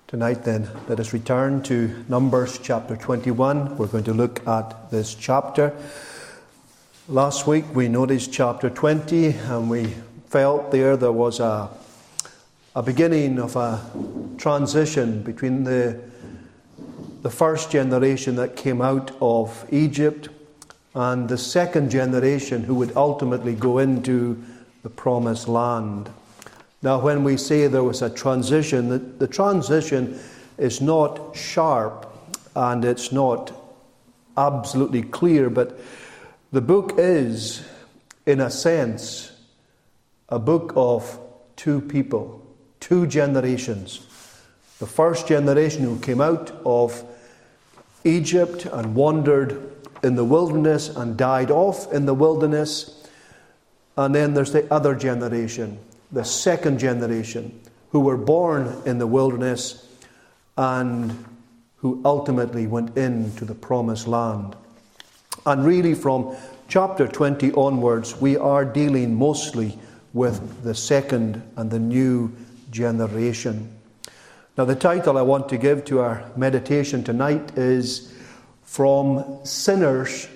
Tonight then, let us return to Numbers chapter 21. We're going to look at this chapter. Last week we noticed chapter 20 and we felt there was a beginning of a transition between the first generation that came out of Egypt and the second generation who would ultimately go into the promised land. Now, when we say there was a transition, the transition is not sharp and it's not absolutely clear, but the book is, in a sense, a book of two people, two generations. The first generation who came out of Egypt and wandered in the wilderness and died off in the wilderness, and then there's the other generation, the second generation, who were born in the wilderness and who ultimately went into the promised land. And really from chapter 20 onwards, we are dealing mostly with the second and the new generation. Now, the title I want to give to our meditation tonight is From Sinners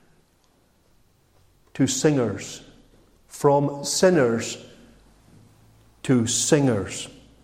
to Singers. From Sinners to Singers.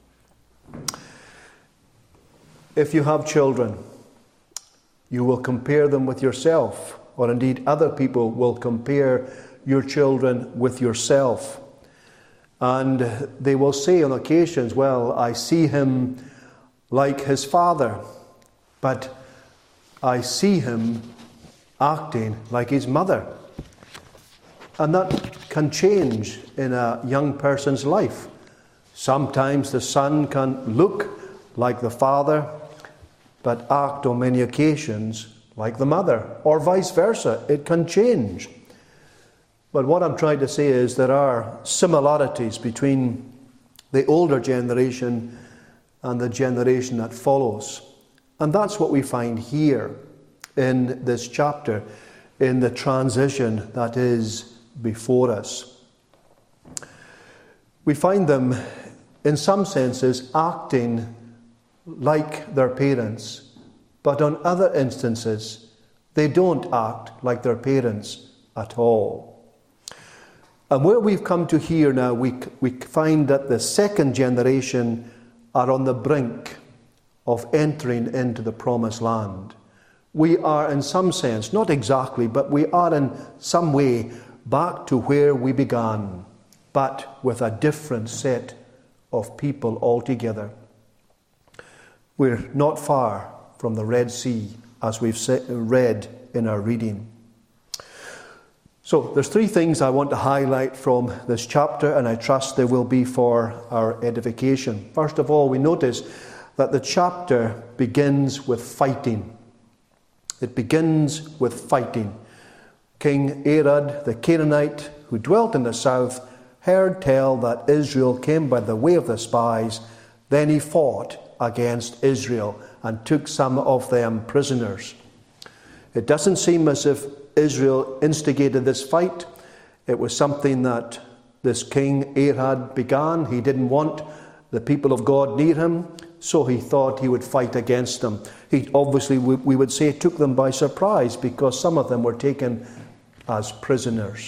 If you have children, you will compare them with yourself, or indeed other people will compare your children with yourself. And they will say on occasions, well, I see him like his father, but I see him acting like his mother. And that can change in a young person's life. Sometimes the son can look like the father, but act on many occasions like the mother, or vice versa. It can change. But what I'm trying to say is there are similarities between the older generation and the generation that follows. And that's what we find here in this chapter, in the transition that is before us. We find them, in some senses, acting like their parents, but on other instances, they don't act like their parents at all. And where we've come to here now, we find that the second generation are on the brink of entering into the promised land. We are, in some sense, not exactly, but we are in some way back to where we began, but with a different set of people altogether. We're not far from the Red Sea, as we've read in our reading. So there's three things I want to highlight from this chapter, and I trust they will be for our edification. First of all, we notice that the chapter begins with fighting. It begins with fighting. King Arad, the Canaanite, who dwelt in the south, heard tell that Israel came by the way of the spies. Then he fought against Israel and took some of them prisoners. It doesn't seem as if Israel instigated this fight. It was something that this King Arad began. He didn't want the people of God near him, so he thought he would fight against them. He obviously, we would say, took them by surprise because some of them were taken as prisoners.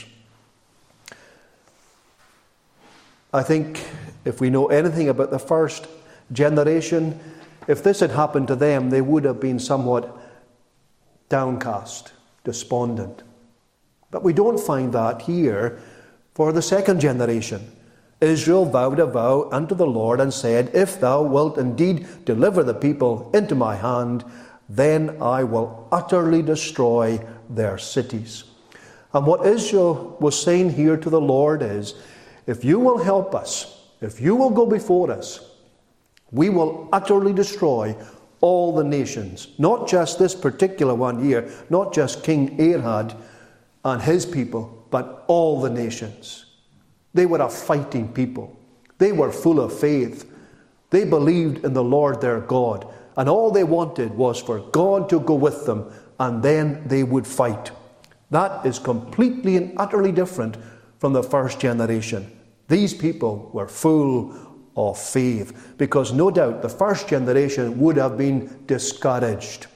I think if we know anything about the first generation, if this had happened to them, they would have been somewhat downcast, despondent. But we don't find that here for the second generation. Israel vowed a vow unto the Lord and said, if thou wilt indeed deliver the people into my hand, then I will utterly destroy their cities. And what Israel was saying here to the Lord is, if you will help us, if you will go before us, we will utterly destroy all the nations. Not just this particular one here, not just King Arad and his people, but all the nations. They were a fighting people. They were full of faith. They believed in the Lord their God. And all they wanted was for God to go with them, and then they would fight. That is completely and utterly different from the first generation. These people were full of faith, because no doubt the first generation would have been discouraged.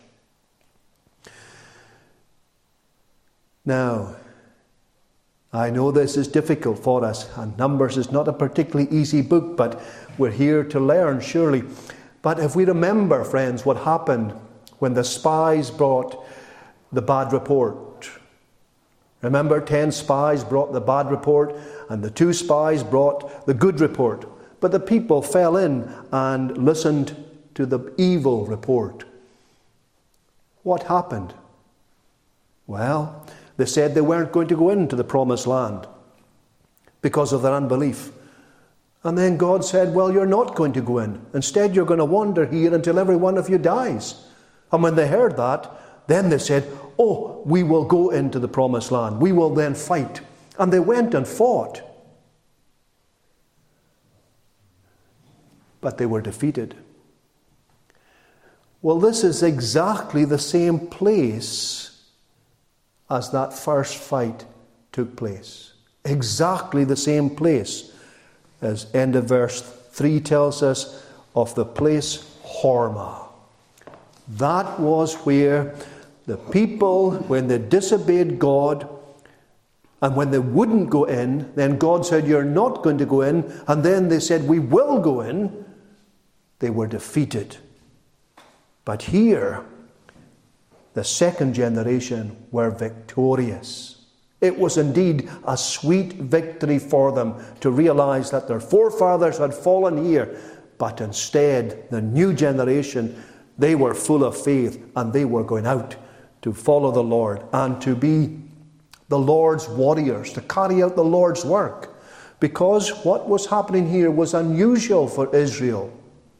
Now, I know this is difficult for us, and Numbers is not a particularly easy book, but we're here to learn, surely. But if we remember, friends, what happened when the spies brought the bad report. Remember, 10 spies brought the bad report, and the 2 spies brought the good report. But the people fell in and listened to the evil report. What happened? Well, they said they weren't going to go into the promised land because of their unbelief. And then God said, well, you're not going to go in. Instead, you're going to wander here until every one of you dies. And when they heard that, then they said, oh, we will go into the promised land. We will then fight. And they went and fought. But they were defeated. Well, this is exactly the same place as that first fight took place. Exactly the same place, as end of verse 3 tells us, of the place Hormah. That was where the people, when they disobeyed God, and when they wouldn't go in, then God said, you're not going to go in, and then they said, we will go in. They were defeated. But here, the second generation were victorious. It was indeed a sweet victory for them to realize that their forefathers had fallen here, but instead, the new generation, they were full of faith, and they were going out to follow the Lord and to be the Lord's warriors, to carry out the Lord's work. Because what was happening here was unusual for Israel.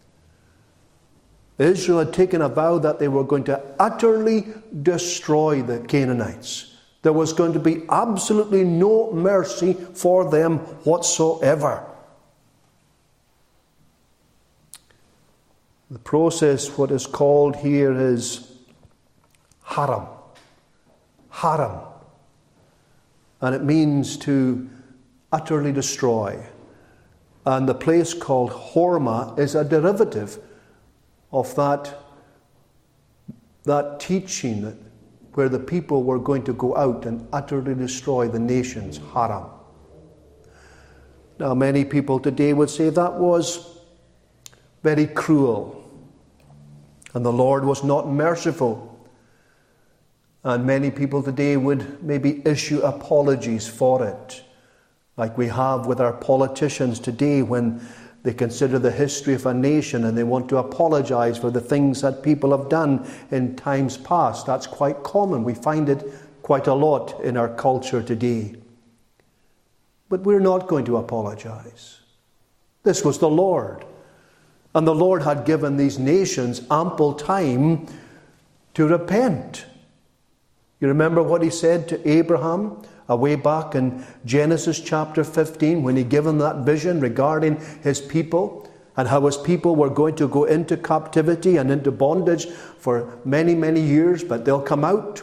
Israel had taken a vow that they were going to utterly destroy the Canaanites. There was going to be absolutely no mercy for them whatsoever. The process, what is called here, is haram. Haram. And it means to utterly destroy. And the place called Hormah is a derivative of that teaching where the people were going to go out and utterly destroy the nations, Haram. Now, many people today would say that was very cruel, and the Lord was not merciful. And many people today would maybe issue apologies for it, like we have with our politicians today when they consider the history of a nation and they want to apologize for the things that people have done in times past. That's quite common. We find it quite a lot in our culture today. But we're not going to apologize. This was the Lord. And the Lord had given these nations ample time to repent. You remember what he said to Abraham way back in Genesis chapter 15 when he gave him that vision regarding his people and how his people were going to go into captivity and into bondage for many, many years, but they'll come out.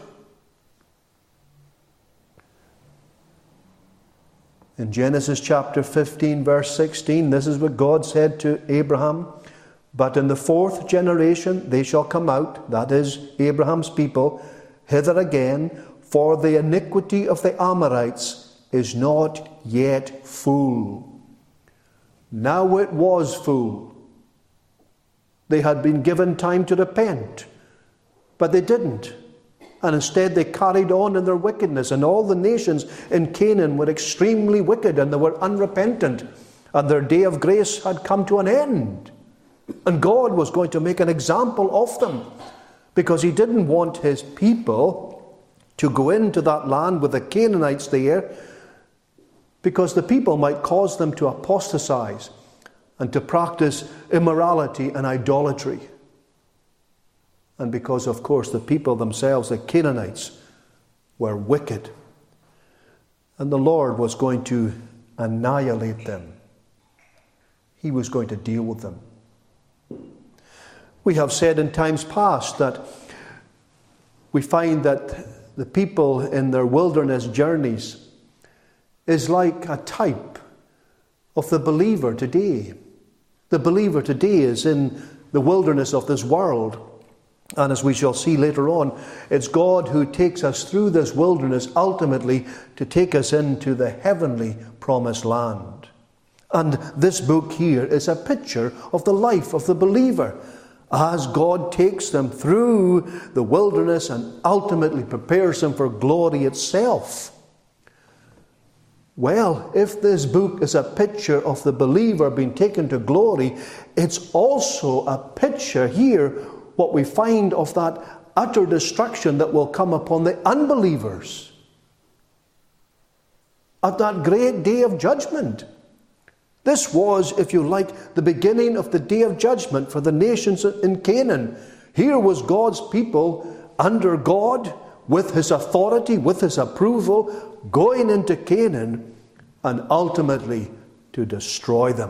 In Genesis chapter 15 verse 16, this is what God said to Abraham. But in the 4th generation they shall come out, that is Abraham's people, hither again, for the iniquity of the Amorites is not yet full. Now it was full. They had been given time to repent, but they didn't. And instead they carried on in their wickedness. And all the nations in Canaan were extremely wicked and they were unrepentant. And their day of grace had come to an end. And God was going to make an example of them, because he didn't want his people to go into that land with the Canaanites there, because the people might cause them to apostatize and to practice immorality and idolatry. And because, of course, the people themselves, the Canaanites, were wicked. And the Lord was going to annihilate them. He was going to deal with them. We have said in times past that we find that the people in their wilderness journeys is like a type of the believer today. The believer today is in the wilderness of this world. And as we shall see later on, it's God who takes us through this wilderness ultimately to take us into the heavenly promised land. And this book here is a picture of the life of the believer as God takes them through the wilderness and ultimately prepares them for glory itself. Well, if this book is a picture of the believer being taken to glory, it's also a picture here, what we find of that utter destruction that will come upon the unbelievers at that great day of judgment. This was, if you like, the beginning of the day of judgment for the nations in Canaan. Here was God's people under God, with his authority, with his approval, going into Canaan and ultimately to destroy them.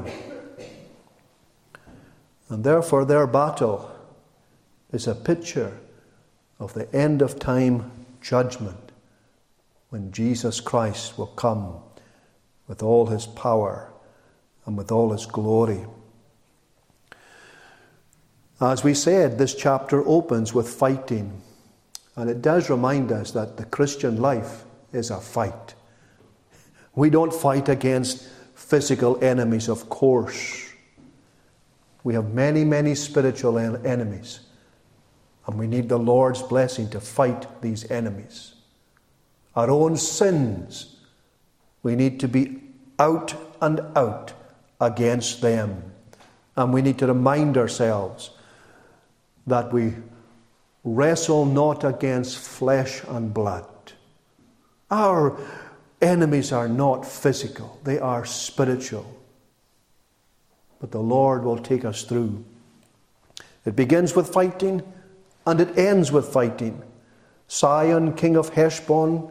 And therefore their battle is a picture of the end of time judgment, when Jesus Christ will come with all his power and with all his glory. As we said, this chapter opens with fighting, and it does remind us that the Christian life is a fight. We don't fight against physical enemies, of course. We have many, many spiritual enemies. And we need the Lord's blessing to fight these enemies. Our own sins, we need to be out and out against them. And we need to remind ourselves that we wrestle not against flesh and blood. Our enemies are not physical, they are spiritual. But the Lord will take us through. It begins with fighting, and it ends with fighting. Sihon, king of Heshbon,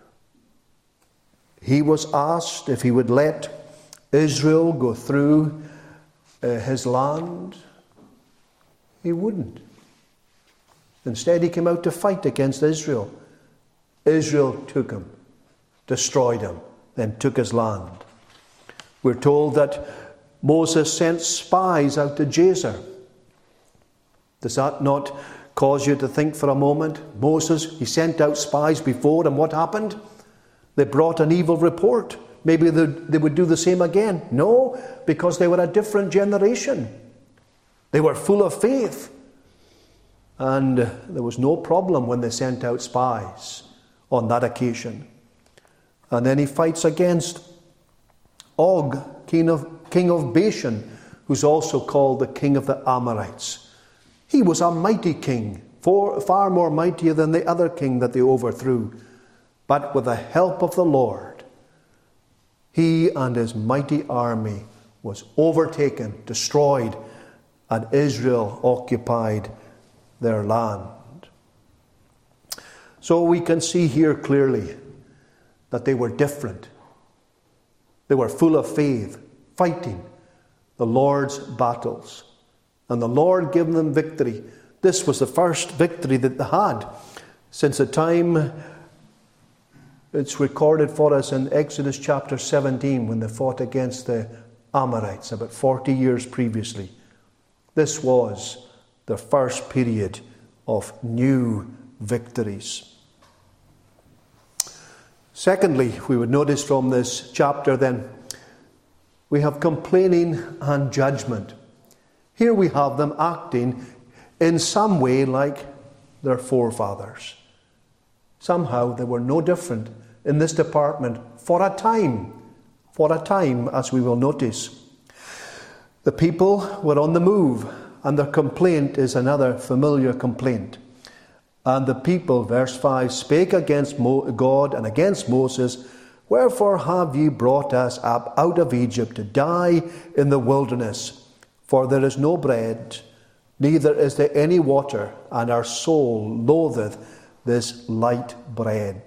he was asked if he would let Israel go through his land. He wouldn't. Instead, he came out to fight against Israel. Israel took him, destroyed him, then took his land. We're told that Moses sent spies out to Jazer. Does that not cause you to think for a moment? Moses, he sent out spies before, and what happened? They brought an evil report. Maybe they would do the same again. No, because they were a different generation. They were full of faith. And there was no problem when they sent out spies on that occasion. And then he fights against Og, king of Bashan, who's also called the king of the Amorites. He was a mighty king, far more mightier than the other king that they overthrew. But with the help of the Lord, he and his mighty army was overtaken, destroyed, and Israel occupied their land. So we can see here clearly that they were different. They were full of faith, fighting the Lord's battles. And the Lord gave them victory. This was the first victory that they had since the time it's recorded for us in Exodus chapter 17 when they fought against the Amorites about 40 years previously. This was the first period of new victories. Secondly, we would notice from this chapter then, we have complaining and judgment. Here we have them acting in some way like their forefathers. Somehow they were no different in this department for a time, as we will notice. The people were on the move, and their complaint is another familiar complaint. And the people, verse 5, spake against God and against Moses, wherefore have ye brought us up out of Egypt to die in the wilderness? For there is no bread, neither is there any water, and our soul loatheth this light bread.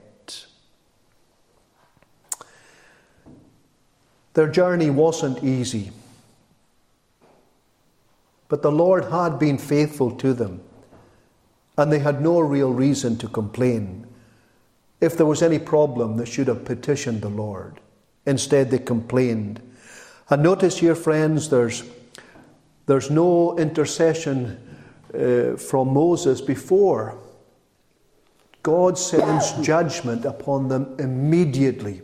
Their journey wasn't easy, but the Lord had been faithful to them, and they had no real reason to complain. If there was any problem, they should have petitioned the Lord. Instead, they complained. And notice here, friends, there's There's no intercession from Moses before. God sends judgment upon them immediately.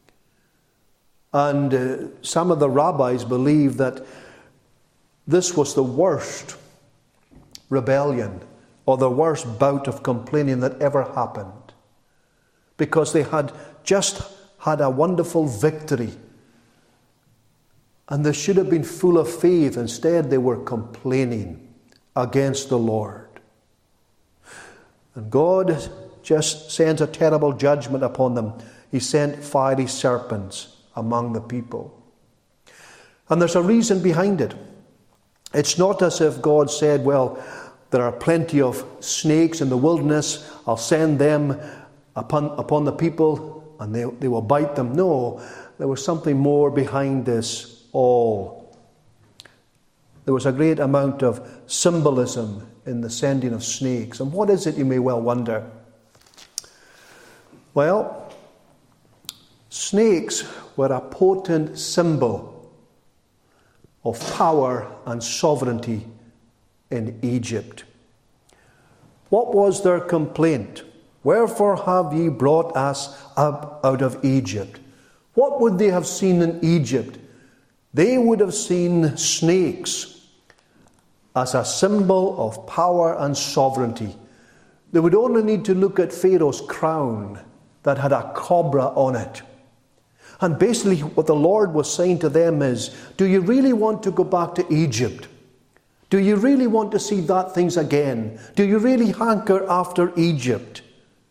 And some of the rabbis believe that this was the worst rebellion or the worst bout of complaining that ever happened, because they had just had a wonderful victory and they should have been full of faith. Instead, they were complaining against the Lord. And God just sends a terrible judgment upon them. He sent fiery serpents among the people. And there's a reason behind it. It's not as if God said, well, there are plenty of snakes in the wilderness, I'll send them upon the people and they will bite them. No, there was something more behind this all. There was a great amount of symbolism in the sending of snakes. And what is it, you may well wonder? Well, snakes were a potent symbol of power and sovereignty in Egypt. What was their complaint? Wherefore have ye brought us up out of Egypt? What would they have seen in Egypt? They would have seen snakes as a symbol of power and sovereignty. They would only need to look at Pharaoh's crown that had a cobra on it. And basically what the Lord was saying to them is, do you really want to go back to Egypt? Do you really want to see that things again? Do you really hanker after Egypt?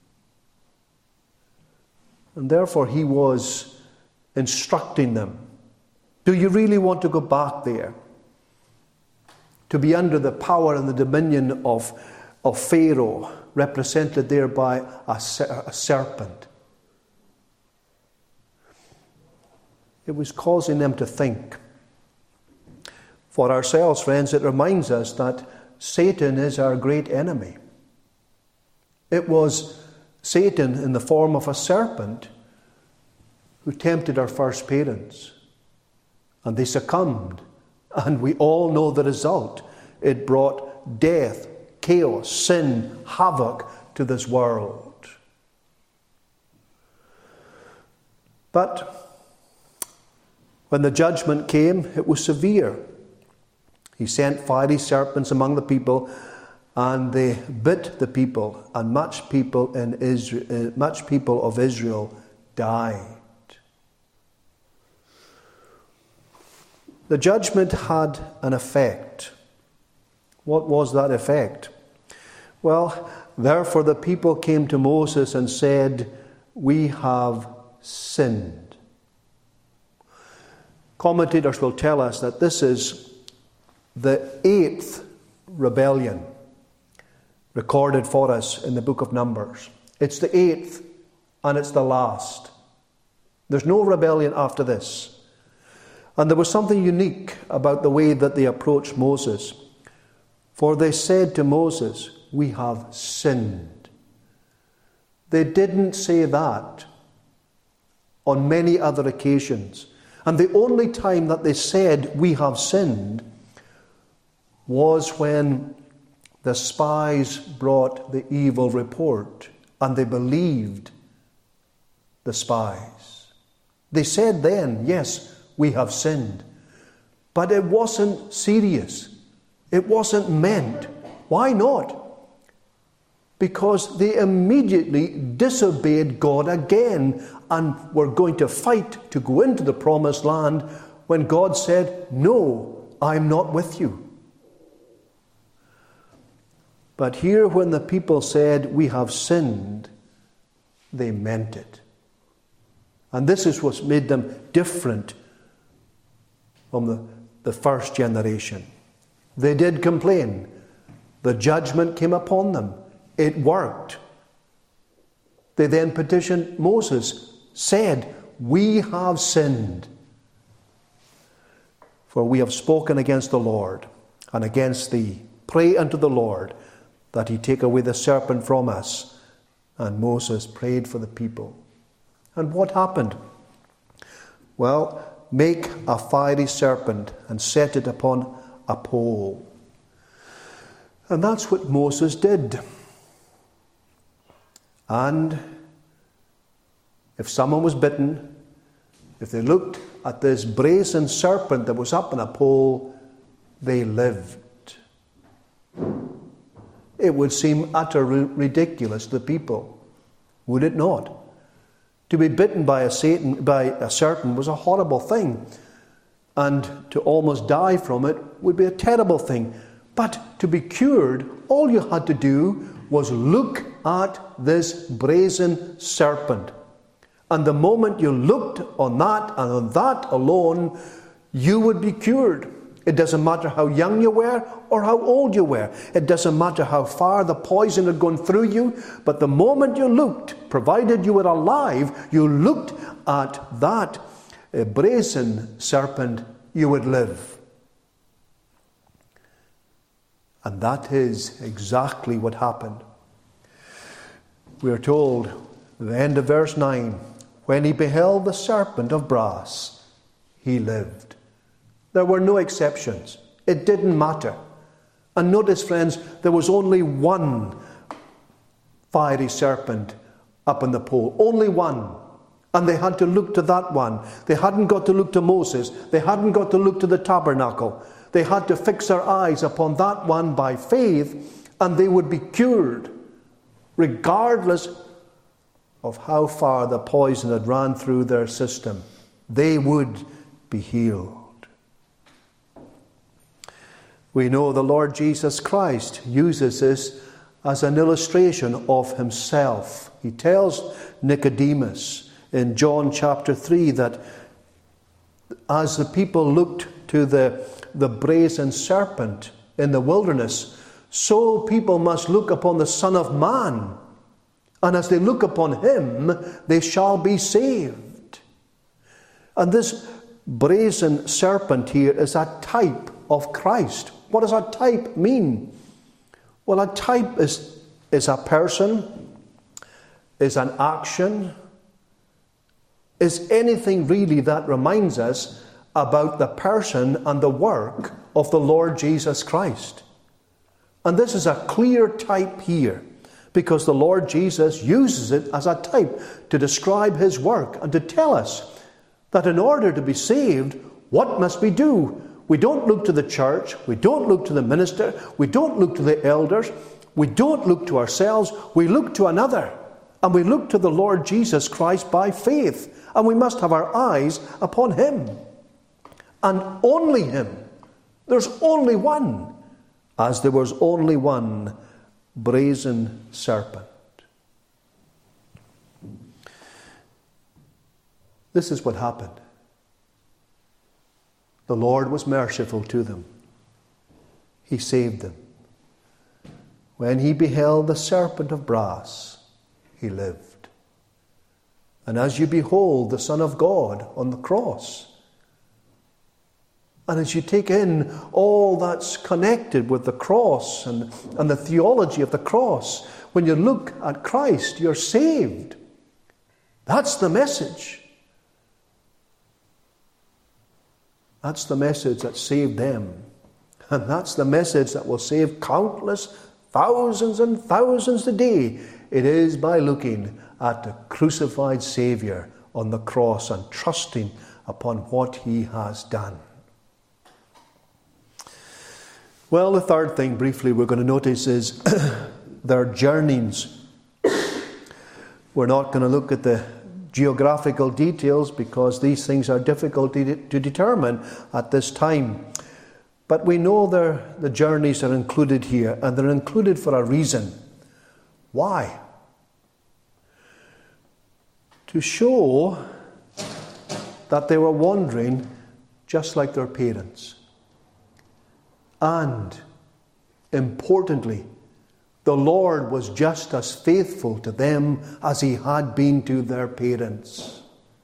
And therefore he was instructing them. Do you really want to go back there? To be under the power and the dominion of Pharaoh, represented there by a serpent. It was causing them to think. For ourselves, friends, it reminds us that Satan is our great enemy. It was Satan in the form of a serpent who tempted our first parents. And they succumbed. And we all know the result. It brought death, chaos, sin, havoc to this world. But when the judgment came, it was severe. He sent fiery serpents among the people, and they bit the people, and much people of Israel died. The judgment had an effect. What was that effect? Well, therefore the people came to Moses and said, we have sinned. Commentators will tell us that this is the 8th rebellion recorded for us in the book of Numbers. It's the 8th, and it's the last. There's no rebellion after this. And there was something unique about the way that they approached Moses. For they said to Moses, we have sinned. They didn't say that on many other occasions. And the only time that they said, we have sinned, was when the spies brought the evil report and they believed the spies. They said then, yes, we have sinned. But it wasn't serious. It wasn't meant. Why not? Because they immediately disobeyed God again and were going to fight to go into the promised land when God said, no, I'm not with you. But here when the people said, we have sinned, they meant it. And this is what's made them different from the first generation. They did complain. The judgment came upon them. It worked. They then petitioned Moses, said, we have sinned, for we have spoken against the Lord and against thee. Pray unto the Lord that he take away the serpent from us. And Moses prayed for the people. And what happened? Well, make a fiery serpent and set it upon a pole. And that's what Moses did. And if someone was bitten, if they looked at this brazen serpent that was up on a pole, they lived. It would seem utterly ridiculous to the people, would it not? To be bitten by a serpent was a horrible thing, and to almost die from it would be a terrible thing. But to be cured, all you had to do was look at this brazen serpent. And the moment you looked on that and on that alone, you would be cured. It doesn't matter how young you were or how old you were. It doesn't matter how far the poison had gone through you. But the moment you looked, provided you were alive, you looked at that brazen serpent, you would live. And that is exactly what happened. We are told at the end of verse 9, when he beheld the serpent of brass, he lived. There were no exceptions. It didn't matter. And notice, friends, there was only one fiery serpent up on the pole. Only one. And they had to look to that one. They hadn't got to look to Moses. They hadn't got to look to the tabernacle. They had to fix their eyes upon that one by faith, and they would be cured, regardless of how far the poison had ran through their system. They would be healed. We know the Lord Jesus Christ uses this as an illustration of himself. He tells Nicodemus in John chapter 3 that as the people looked to the brazen serpent in the wilderness, so people must look upon the Son of Man. And as they look upon him, they shall be saved. And this brazen serpent here is a type of Christ. What does a type mean? Well, a type is a person, is an action, is anything really that reminds us about the person and the work of the Lord Jesus Christ. And this is a clear type here, because the Lord Jesus uses it as a type to describe his work and to tell us that in order to be saved, what must we do? We don't look to the church, we don't look to the minister, we don't look to the elders, we don't look to ourselves, we look to another. And we look to the Lord Jesus Christ by faith. And we must have our eyes upon him. And only him. There's only one, as there was only one brazen serpent. This is what happened. The Lord was merciful to them. He saved them. When he beheld the serpent of brass, he lived. And as you behold the Son of God on the cross, and as you take in all that's connected with the cross and the theology of the cross, when you look at Christ, you're saved. That's the message. That's the message that saved them. And that's the message that will save countless thousands and thousands today. It is by looking at the crucified Saviour on the cross and trusting upon what he has done. Well, the third thing briefly we're going to notice is their journeyings. We're not going to look at the geographical details because these things are difficult to determine at this time. But we know the journeys are included here, and they're included for a reason. Why? To show that they were wandering just like their parents. And, importantly, the Lord was just as faithful to them as he had been to their parents.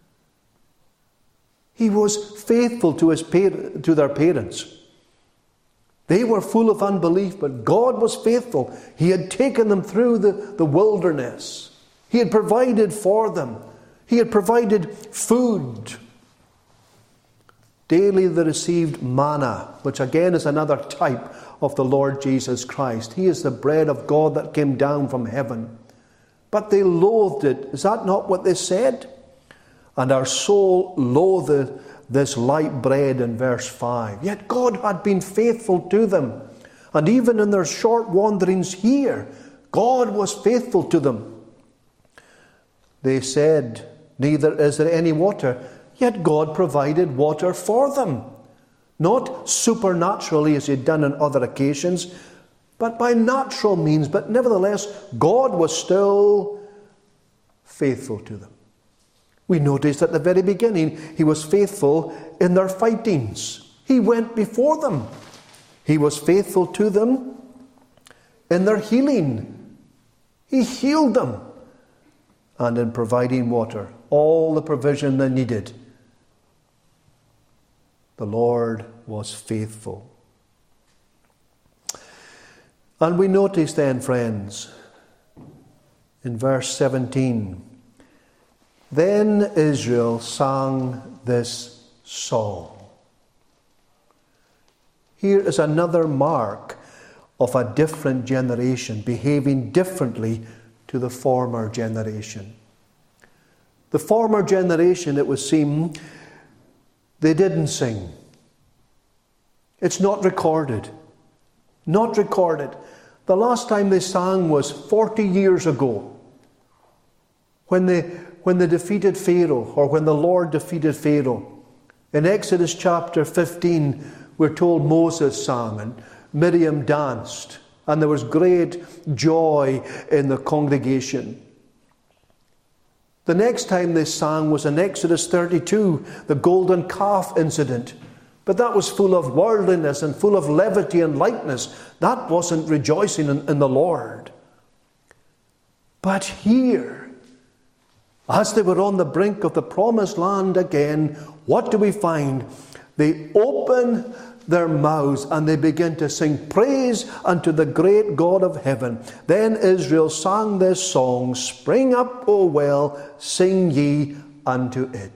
He was faithful to their parents. They were full of unbelief, but God was faithful. He had taken them through the wilderness. He had provided for them. He had provided food. Daily they received manna, which again is another type of the Lord Jesus Christ. He is the bread of God that came down from heaven. But they loathed it. Is that not what they said? And our soul loathed this light bread in verse 5. Yet God had been faithful to them. And even in their short wanderings here, God was faithful to them. They said, neither is there any water. Yet God provided water for them. Not supernaturally as he'd done on other occasions, but by natural means. But nevertheless, God was still faithful to them. We noticed at the very beginning, he was faithful in their fightings. He went before them. He was faithful to them in their healing. He healed them. And in providing water, all the provision they needed, the Lord was faithful. And we notice then, friends, in verse 17, then Israel sang this song. Here is another mark of a different generation, behaving differently to the former generation. The former generation, it would seem, they didn't sing. It's not recorded. Not recorded. The last time they sang was 40 years ago, when they defeated Pharaoh, or when the Lord defeated Pharaoh. In Exodus chapter 15, we're told Moses sang and Miriam danced, and there was great joy in the congregation. The next time they sang was in Exodus 32, the golden calf incident. But that was full of worldliness and full of levity and lightness. That wasn't rejoicing in the Lord. But here, as they were on the brink of the promised land again, what do we find? They open their mouths and they begin to sing praise unto the great God of heaven. Then Israel sang this song, Spring up, O well, sing ye unto it.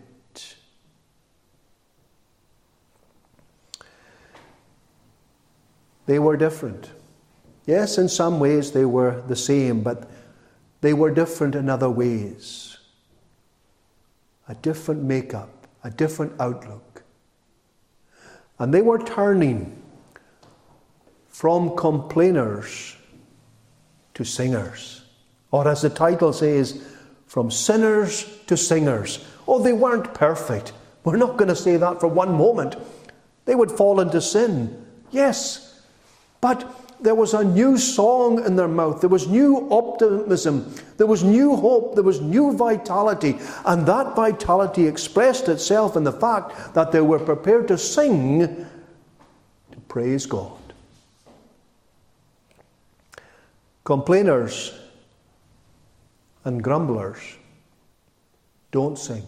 They were different. Yes, in some ways they were the same, but they were different in other ways. A different makeup, a different outlook. And they were turning from complainers to singers. Or as the title says, from sinners to singers. Oh, they weren't perfect. We're not going to say that for one moment. They would fall into sin. Yes. But there was a new song in their mouth. There was new optimism. There was new hope. There was new vitality. And that vitality expressed itself in the fact that they were prepared to sing to praise God. Complainers and grumblers don't sing.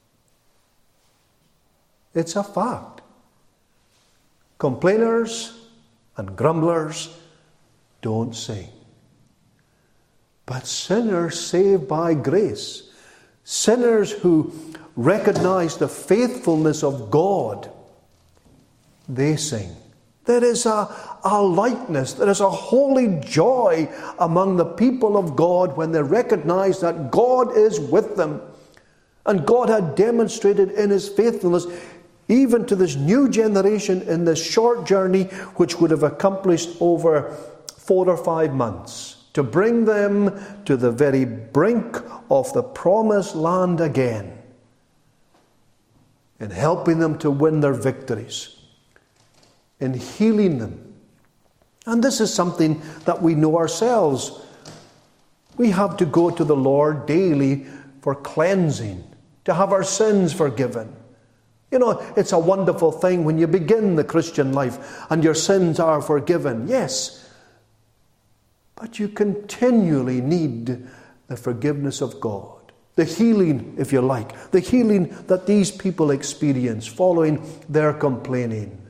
It's a fact. Complainers and grumblers don't sing. But sinners saved by grace, sinners who recognize the faithfulness of God, they sing. There is a lightness, there is a holy joy among the people of God when they recognize that God is with them. And God had demonstrated in His faithfulness even to this new generation in this short journey, which would have accomplished over 4 or 5 months, to bring them to the very brink of the promised land again, in helping them to win their victories, in healing them. And this is something that we know ourselves. We have to go to the Lord daily for cleansing, to have our sins forgiven. You know, it's a wonderful thing when you begin the Christian life and your sins are forgiven. Yes. But you continually need the forgiveness of God. The healing, if you like. The healing that these people experience following their complaining.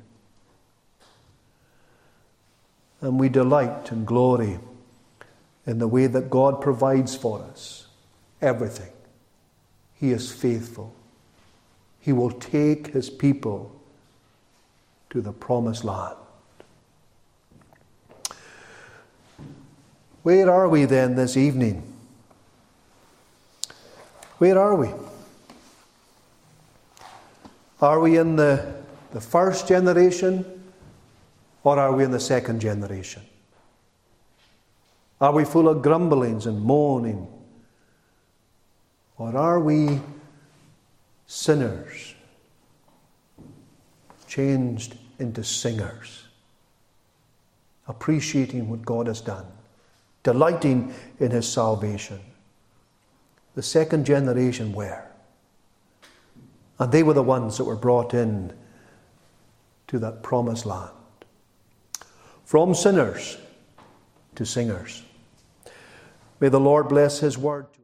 And we delight and glory in the way that God provides for us. Everything. He is faithful. He will take His people to the promised land. Where are we then this evening? Where are we? Are we in the first generation, or are we in the second generation? Are we full of grumblings and moaning? Or are we sinners changed into singers, appreciating what God has done, delighting in his salvation? The second generation were. And they were the ones that were brought in to that promised land. From sinners to singers. May the Lord bless his word.